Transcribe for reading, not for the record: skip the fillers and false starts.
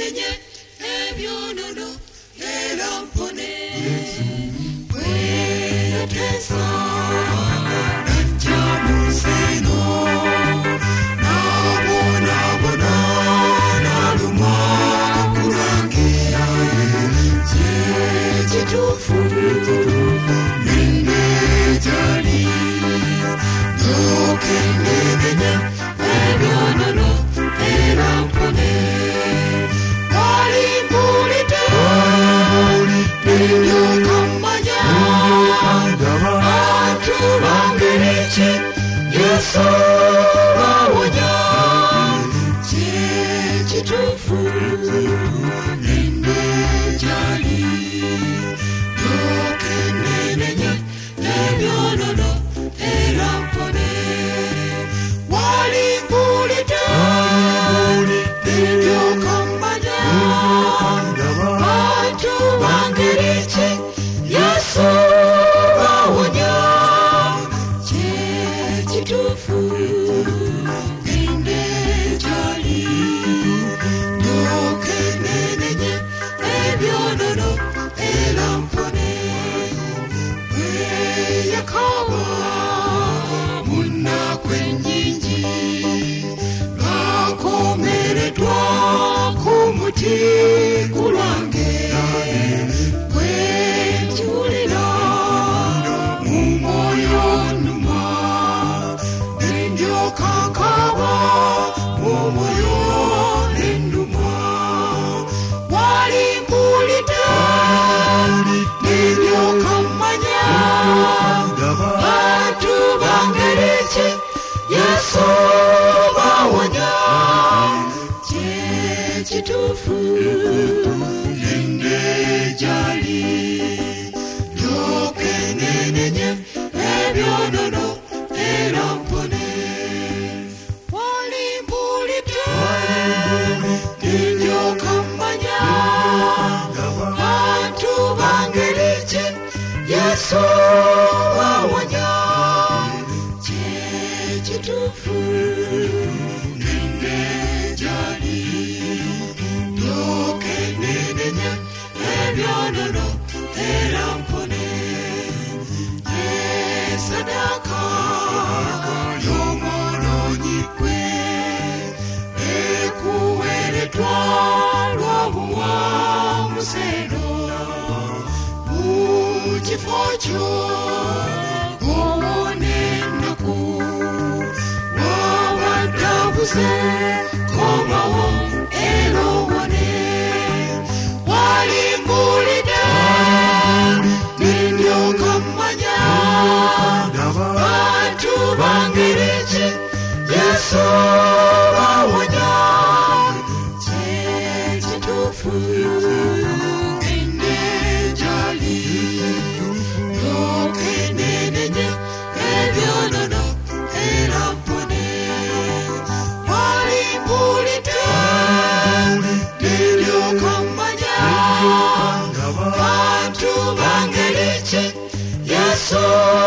nenenye ebyonono era mpone bweyatesa najja mu nseno nabonabona naluma kulange kyekituufu nende gyali nokenenenya ebyonono era mpone walimbulidde nebyokamanya bantu bangeri ki Yesu bawonya kyekituufu nende gyali nokenenenya ebyonono era mpone walimbulidde nebyokamanya bantu bangeri ki Yesu bawonya kyekituufu nende gyali nokenenenya ebyonono era mpone bweyakaaba munnaku ennyingi lwakomereddwa ku muti kulwange bwenjulira mu mwoyo nnuma nendyoka nkaaba mu mwoyo nennuma walimbulidde nebyoka mmanya bantu bangeri ki Yesu bawonya kyekituufu nende gyali nokenenenya ebyonono era mpone walimbulidde nebyoka mmanya bantu bangeri ki Yesu bawonya kyekituufu nende gyali nokenenenya ebyonono era mpone esadaka y'omwonoonyi gwe ekuweereddwa lw'obuwamuseeno mu kifo kyo owone ennaku wabaddabuze komawo era owone walimbulidde nendyoka mmanya bantu bangeri ki Yesu bawonya kyekituufu nende gyali nokenenenya ebyonono era mpone walimbulidde nendyoka mmanya bantu bangeri ki Yesu